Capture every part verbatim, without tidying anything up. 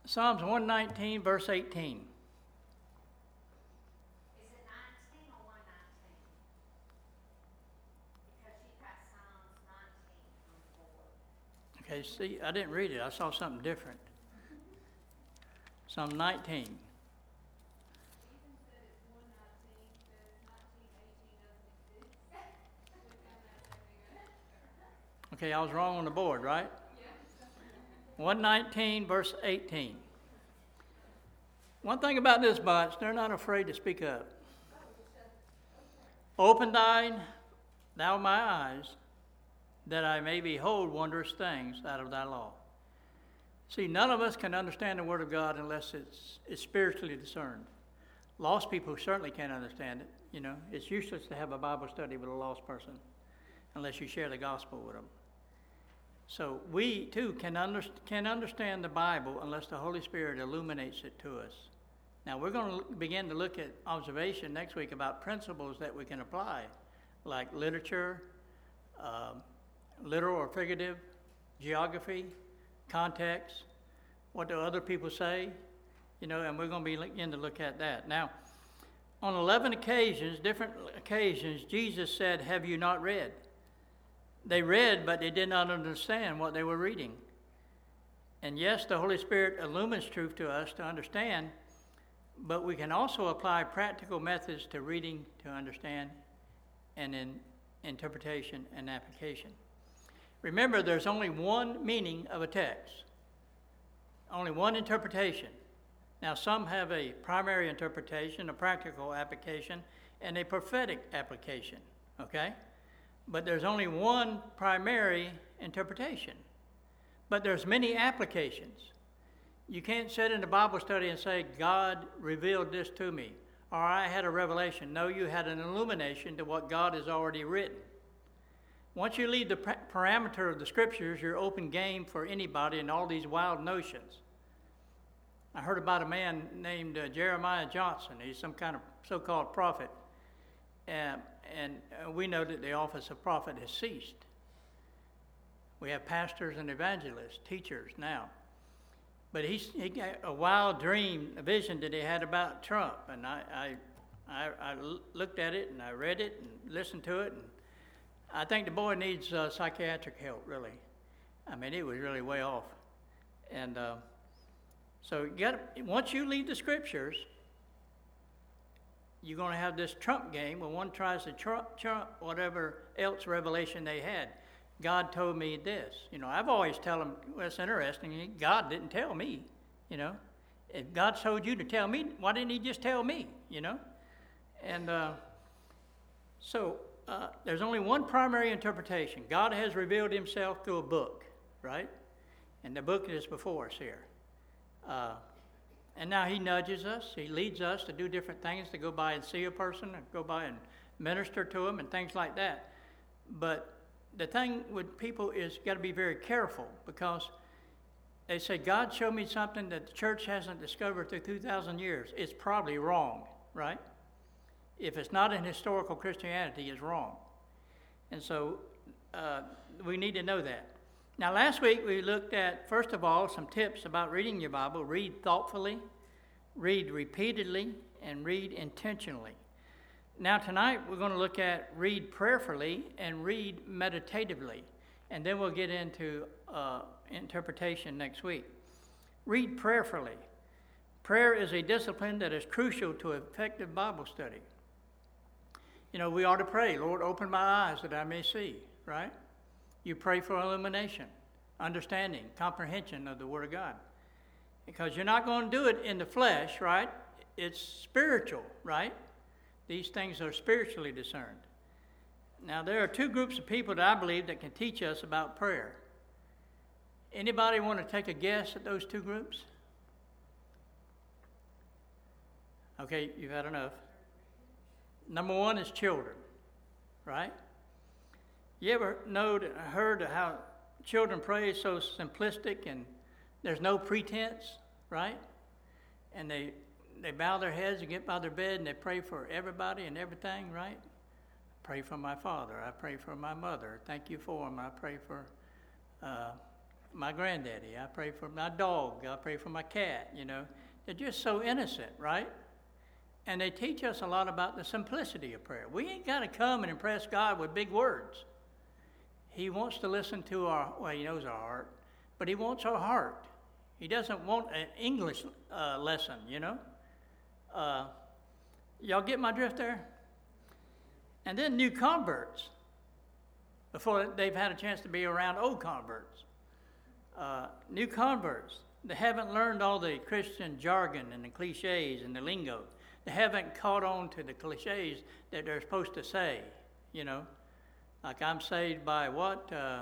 Psalms one nineteen, verse eighteen. Is it nineteen or one nineteen? Because you've got Psalms nineteen on the board. Okay, see, I didn't read it. I saw something different. Psalm nineteen. Even said it's one nineteen, says nineteen eighteen doesn't exist. Okay, I was wrong on the board, right? one nineteen, verse eighteen. One thing about this bunch, they're not afraid to speak up. Open thine, thou my eyes, that I may behold wondrous things out of thy law. See, none of us can understand the Word of God unless it's, it's spiritually discerned. Lost people certainly can't understand it. You know, it's useless to have a Bible study with a lost person unless you share the gospel with them. So we, too, can, under, can understand the Bible unless the Holy Spirit illuminates it to us. Now, we're going to begin to look at observation next week about principles that we can apply, like literature, uh, literal or figurative, geography, context, what do other people say, you know, and we're going to be begin to look at that. Now, on eleven occasions, different occasions, Jesus said, "Have you not read?" They read, but they did not understand what they were reading. And yes, the Holy Spirit illumines truth to us to understand, but we can also apply practical methods to reading to understand and in interpretation and application. Remember, there's only one meaning of a text, only one interpretation. Now, some have a primary interpretation, a practical application, and a prophetic application, okay? But there's only one primary interpretation. But there's many applications. You can't sit in a Bible study and say, God revealed this to me, or I had a revelation. No, you had an illumination to what God has already written. Once you leave the parameter of the Scriptures, you're open game for anybody and all these wild notions. I heard about a man named uh, Jeremiah Johnson. He's some kind of so-called prophet. Uh, and uh, we know that the office of prophet has ceased. We have pastors and evangelists, teachers now. But he's, he got a wild dream, a vision that he had about Trump. And I, I, I, I looked at it and I read it and listened to it. And I think the boy needs uh, psychiatric help, really. I mean, he was really way off. And uh, so you gotta, once you leave the Scriptures, you're going to have this Trump game where one tries to trump, trump whatever else revelation they had. God told me this. You know, I've always tell them, well, it's interesting, God didn't tell me, you know. If God told you to tell me, why didn't he just tell me, you know? And uh, so uh, there's only one primary interpretation. God has revealed himself through a book, right? And the book is before us here. Uh, and now he nudges us. He leads us to do different things, to go by and see a person, and go by and minister to them and things like that. But the thing with people is you got to be very careful, because they say, God showed me something that the church hasn't discovered through two thousand years. It's probably wrong, right? If it's not in historical Christianity, it's wrong. And so uh, we need to know that. Now, last week we looked at, first of all, some tips about reading your Bible. Read thoughtfully, read repeatedly, and read intentionally. Now, tonight we're going to look at read prayerfully and read meditatively. And then we'll get into uh, interpretation next week. Read prayerfully. Prayer is a discipline that is crucial to effective Bible study. You know, we ought to pray, Lord, open my eyes that I may see, right? You pray for illumination, understanding, comprehension of the Word of God. Because you're not going to do it in the flesh, right? It's spiritual, right? These things are spiritually discerned. Now, there are two groups of people that I believe that can teach us about prayer. Anybody want to take a guess at those two groups? Okay, you've had enough. Number one is children, right? You ever know, heard how children pray is so simplistic and there's no pretense, right? And they they bow their heads and get by their bed and they pray for everybody and everything, right? I pray for my father. I pray for my mother. Thank you for them. I pray for uh, my granddaddy. I pray for my dog. I pray for my cat, you know. They're just so innocent, right? And they teach us a lot about the simplicity of prayer. We ain't got to come and impress God with big words. He wants to listen to our, well, he knows our heart, but he wants our heart. He doesn't want an English uh, lesson, you know. Uh, y'all get my drift there? And then new converts, before they've had a chance to be around old converts. Uh, new converts, they haven't learned all the Christian jargon and the cliches and the lingo. They haven't caught on to the cliches that they're supposed to say, you know. Like I'm saved by what? Uh,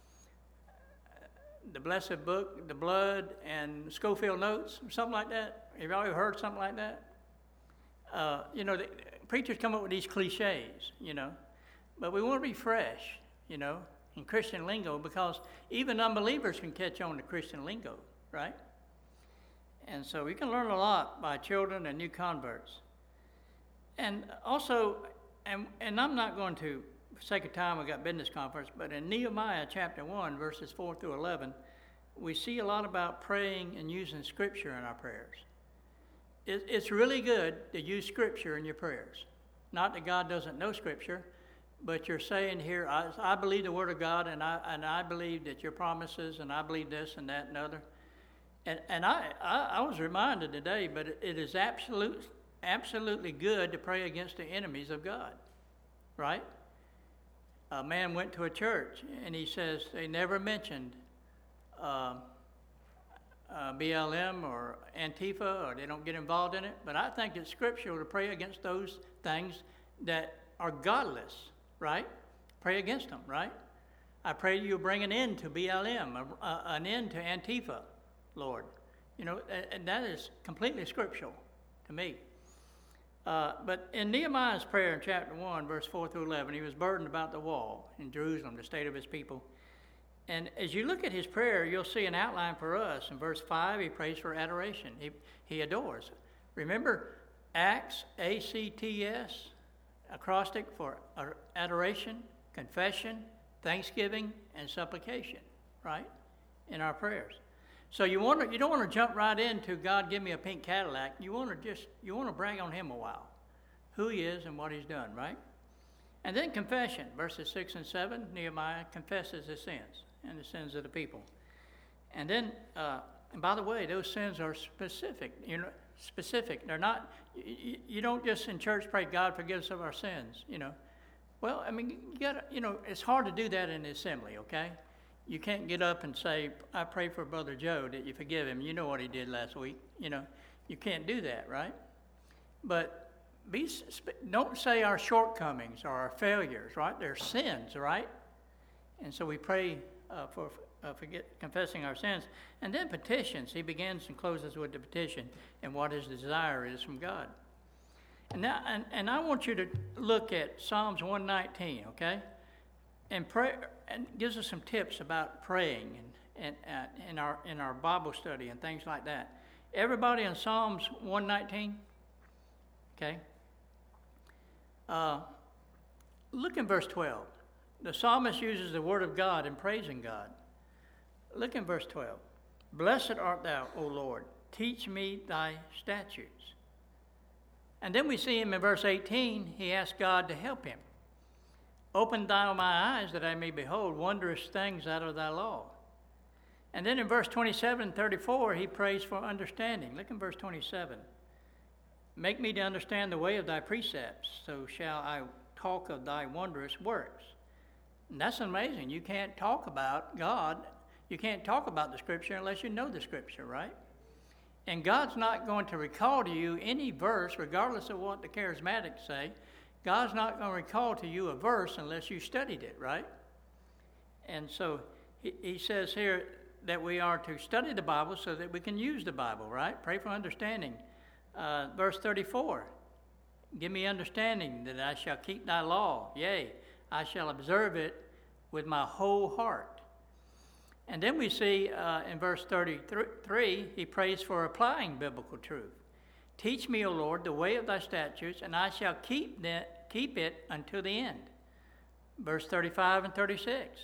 the blessed book, the blood, and Schofield notes, something like that. Have you ever heard something like that? Uh, you know, the, preachers come up with these cliches, you know. But we want to be fresh, you know, in Christian lingo, because even unbelievers can catch on to Christian lingo, right? And so we can learn a lot by children and new converts. And also, and, and I'm not going to, for sake of time, we've got business conference, but in Nehemiah chapter one, verses four through eleven, we see a lot about praying and using Scripture in our prayers. It, it's really good to use Scripture in your prayers. Not that God doesn't know Scripture, but you're saying here, I, I believe the Word of God, and I and I believe that your promises, and I believe this and that and other. And and I, I, I was reminded today, but it, it is absolute, absolutely good to pray against the enemies of God, right? A man went to a church, and he says they never mentioned uh, uh, B L M or Antifa, or they don't get involved in it. But I think it's scriptural to pray against those things that are godless, right? Pray against them, right? I pray you bring an end to B L M, a, a, an end to Antifa, Lord. You know, and that is completely scriptural to me. Uh, but in Nehemiah's prayer in chapter one, verse four through eleven, he was burdened about the wall in Jerusalem, the state of his people. And as you look at his prayer, you'll see an outline for us. In verse five, he prays for adoration. He, he adores. Remember, Acts, A C T S, acrostic for adoration, confession, thanksgiving, and supplication, right, in our prayers. So you want to, you don't want to jump right into God give me a pink Cadillac. You want to just you want to brag on him a while, who he is and what he's done, right? And then confession, verses six and seven. Nehemiah confesses his sins and the sins of the people. And then, uh, and by the way, those sins are specific. You know, specific. They're not. You, you don't just in church pray God forgive us of our sins. You know, well, I mean, you got you know, it's hard to do that in the assembly. Okay. You can't get up and say, I pray for Brother Joe that you forgive him. You know what he did last week. You know, you can't do that, right? But be, don't say our shortcomings or our failures, right? They're sins, right? And so we pray uh, for uh, forget, confessing our sins. And then petitions. He begins and closes with the petition and what his desire is from God. And, now, and, and I want you to look at Psalms one nineteen, okay? And pray, and gives us some tips about praying and, and uh, in our in our Bible study and things like that. Everybody in Psalms one nineteen, okay? Uh, look in verse twelve. The psalmist uses the word of God in praising God. Look in verse twelve. Blessed art thou, O Lord, teach me thy statutes. And then we see him in verse eighteen, he asks God to help him. Open thou my eyes that I may behold wondrous things out of thy law. And then in verse twenty-seven and thirty-four, he prays for understanding. Look in verse twenty-seven. Make me to understand the way of thy precepts, so shall I talk of thy wondrous works. And that's amazing. You can't talk about God. You can't talk about the Scripture unless you know the Scripture, right? And God's not going to recall to you any verse, regardless of what the charismatics say. God's not going to recall to you a verse unless you studied it, right? And so he, he says here that we are to study the Bible so that we can use the Bible, right? Pray for understanding. Uh, verse thirty-four, give me understanding that I shall keep thy law. Yea, I shall observe it with my whole heart. And then we see uh, in verse thirty-three, he prays for applying biblical truth. Teach me, O Lord, the way of thy statutes, and I shall keep that, keep it until the end. Verse thirty-five and thirty-six.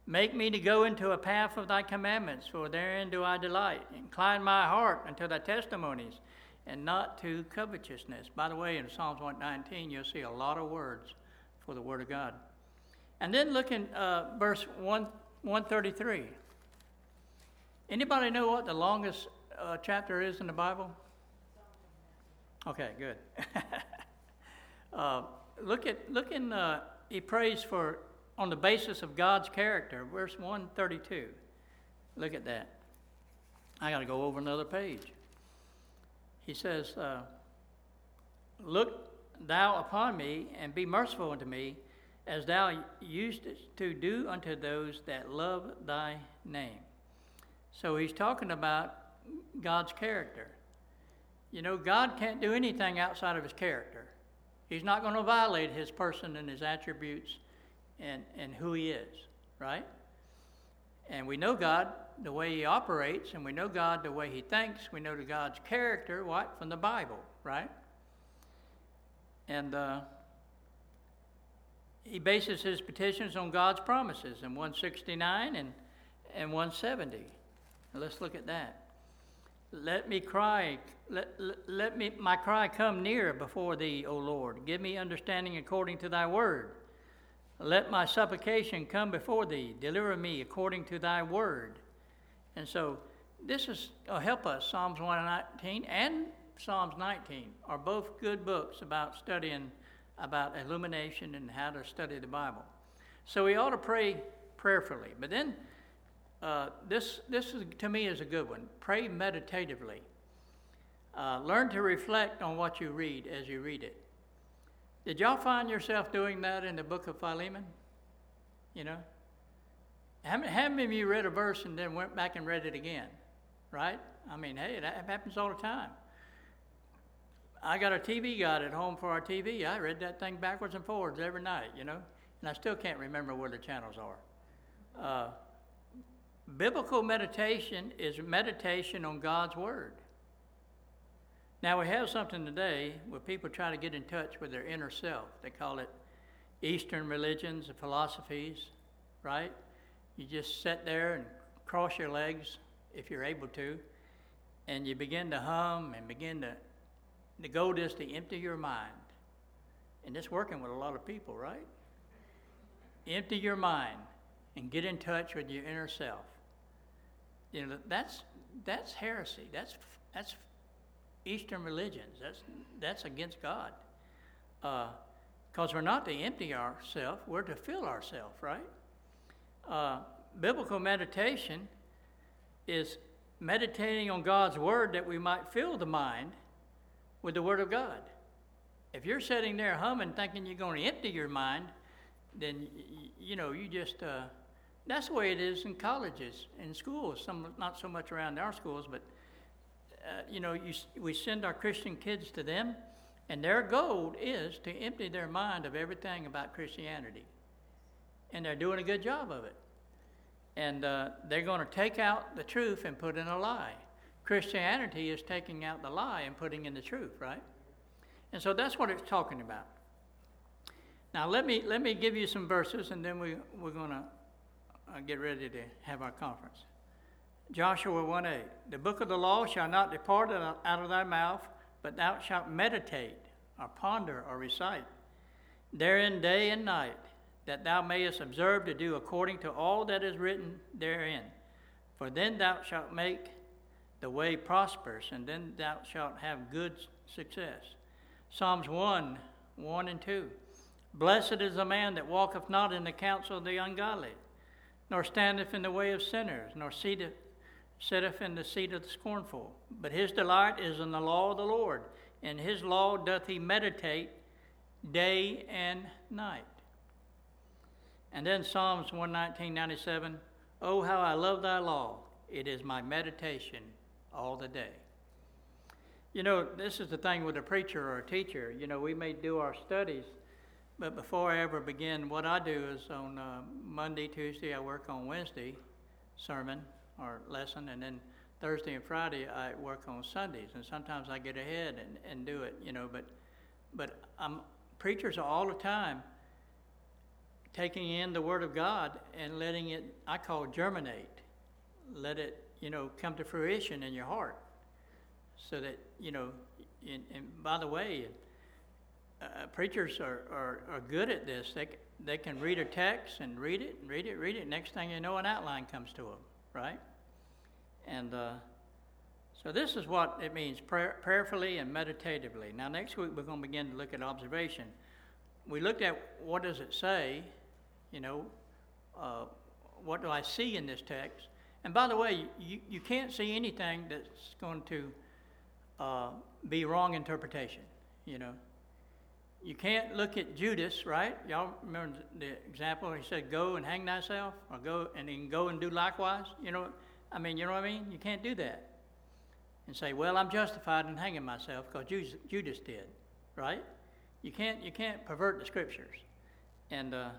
Make me to go into a path of thy commandments, for therein do I delight. Incline my heart unto thy testimonies, and not to covetousness. By the way, in Psalms one nineteen, you'll see a lot of words for the Word of God. And then look in uh, verse one, one thirty-three. Anybody know what the longest uh, chapter is in the Bible? Okay, good. uh, look at look in. Uh, he prays for on the basis of God's character. Verse one thirty-two. Look at that. I got to go over another page. He says, uh, "Look thou upon me, and be merciful unto me, as thou usest to do unto those that love thy name." So he's talking about God's character. You know, God can't do anything outside of his character. He's not going to violate his person and his attributes and, and who he is, right? And we know God the way he operates, and we know God the way he thinks. We know the God's character, what? From the Bible, right? And uh, he bases his petitions on God's promises in one sixty-nine and, and one seventy. Let's look at that. Let me cry, let, let, let me my cry come near before thee, O Lord. Give me understanding according to thy word. Let my supplication come before thee. Deliver me according to thy word. And so this is uh, help us. Psalms one nineteen and Psalms nineteen are both good books about studying about illumination and how to study the Bible. So we ought to pray prayerfully. But then uh, this this is, to me is a good one. Pray meditatively. Uh, learn to reflect on what you read as you read it. Did y'all find yourself doing that in the book of Philemon? You know? How many, how many of you read a verse and then went back and read it again? Right? I mean, hey, that happens all the time. I got a T V guide at home for our T V. I read that thing backwards and forwards every night, you know? And I still can't remember where the channels are. Uh, biblical meditation is meditation on God's Word. Now, we have something today where people try to get in touch with their inner self. They call it Eastern religions and philosophies, right? You just sit there and cross your legs, if you're able to, and you begin to hum and begin to, the goal is to empty your mind. And it's working with a lot of people, right? Empty your mind and get in touch with your inner self. You know, that's that's heresy. That's that's Eastern religions. That's that's against God. Because uh, we're not to empty ourselves, we're to fill ourselves, right? Uh, biblical meditation is meditating on God's Word that we might fill the mind with the Word of God. If you're sitting there humming thinking you're going to empty your mind, then, y- you know, you just, uh, that's the way it is in colleges, in schools, some not so much around our schools, but Uh, you know, you, we send our Christian kids to them, and their goal is to empty their mind of everything about Christianity. And they're doing a good job of it. And uh, they're going to take out the truth and put in a lie. Christianity is taking out the lie and putting in the truth, right? And so that's what it's talking about. Now, let me let me give you some verses, and then we, we're going to uh, get ready to have our conference. Joshua one eight, the book of the law shall not depart out of thy mouth, but thou shalt meditate, or ponder, or recite therein day and night, that thou mayest observe to do according to all that is written therein. For then thou shalt make the way prosperous, and then thou shalt have good success. Psalms one, one and two, blessed is the man that walketh not in the counsel of the ungodly, nor standeth in the way of sinners, nor seateth sitteth in the seat of the scornful. But his delight is in the law of the Lord, and his law doth he meditate day and night. And then Psalms one nineteen, ninety-seven, oh, how I love thy law. It is my meditation all the day. You know, this is the thing with a preacher or a teacher. You know, we may do our studies, but before I ever begin, what I do is on uh, Monday, Tuesday, I work on Wednesday sermon or lesson, and then Thursday and Friday I work on Sundays, and sometimes I get ahead and, and do it, you know, but but um, preachers are all the time taking in the Word of God and letting it, I call it germinate. Let it, you know, come to fruition in your heart. So that, you know, and, and by the way, uh, preachers are, are, are good at this. They, they can read a text and read it, and read it, read it. Next thing you know, an outline comes to them, right? And uh, so this is what it means, prayer, prayerfully and meditatively. Now, next week, we're going to begin to look at observation. We looked at what does it say, you know, uh, what do I see in this text? And by the way, you, you can't see anything that's going to uh, be wrong interpretation, you know. You can't look at Judas, right? Y'all remember the example? He said, go and hang thyself, or go and then go and do likewise. You know, I mean, you know what I mean? You can't do that. And say, well, I'm justified in hanging myself because Judas, Judas did, right? You can't, you can't pervert the scriptures. And uh,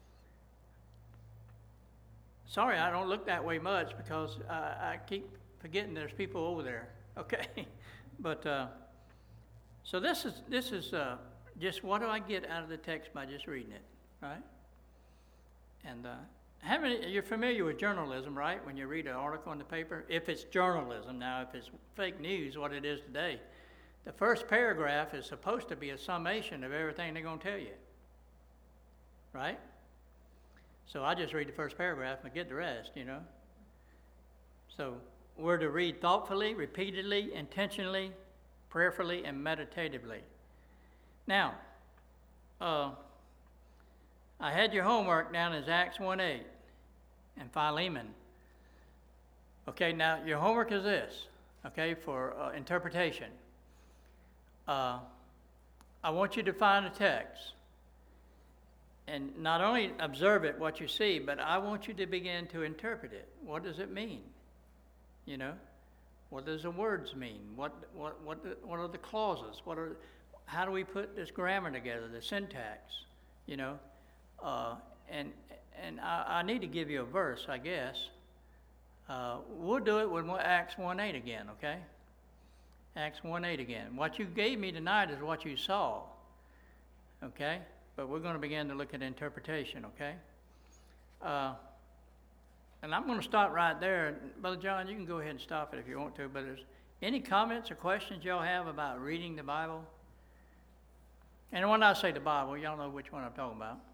sorry, I don't look that way much because I, I keep forgetting there's people over there. Okay, but uh, so this is this is uh, just what do I get out of the text by just reading it, right? And uh, having you're familiar with journalism, right? When you read an article in the paper, if it's journalism, now if it's fake news, what it is today, the first paragraph is supposed to be a summation of everything they're going to tell you, right? So I just read the first paragraph and get the rest, you know. So we're to read thoughtfully, repeatedly, intentionally, prayerfully, and meditatively. Now, uh, I had your homework down as Acts one eight and Philemon. Okay, now your homework is this, okay, for uh, interpretation. Uh, I want you to find a text and not only observe it, what you see, but I want you to begin to interpret it. What does it mean? You know, what does the words mean? What what what the, what are the clauses? What are how do we put this grammar together? The syntax, you know, uh, and and I, I need to give you a verse, I guess. Uh, we'll do it with Acts one eight again, okay? Acts one eight again. What you gave me tonight is what you saw, okay? But we're going to begin to look at interpretation, okay? Uh, and I'm going to stop right there. Brother John, you can go ahead and stop it if you want to, but is any comments or questions y'all have about reading the Bible? And when I say the Bible, y'all know which one I'm talking about.